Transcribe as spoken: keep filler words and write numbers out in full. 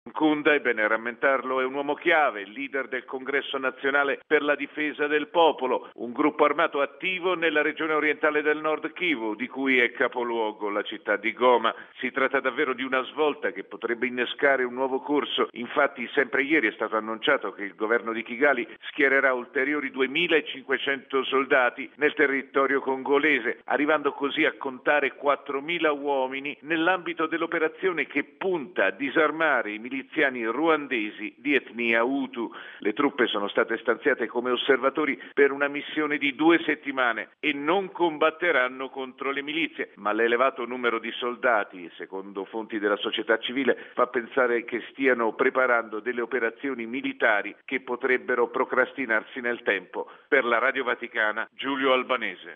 Nkunda, è bene rammentarlo, è un uomo chiave, leader del Congresso Nazionale per la Difesa del Popolo, un gruppo armato attivo nella regione orientale del Nord Kivu, di cui è capoluogo la città di Goma. Si tratta davvero di una svolta che potrebbe innescare un nuovo corso. Infatti, sempre ieri è stato annunciato che il governo di Kigali schiererà ulteriori duemilacinquecento soldati nel territorio congolese, arrivando così a contare quattromila uomini nell'ambito dell'operazione che punta a disarmare i miliziani ruandesi di etnia Hutu. Le truppe sono state stanziate come osservatori per una missione di due settimane e non combatteranno contro le milizie, ma l'elevato numero di soldati, secondo fonti della società civile, fa pensare che stiano preparando delle operazioni militari che potrebbero procrastinarsi nel tempo. Per la Radio Vaticana, Giulio Albanese.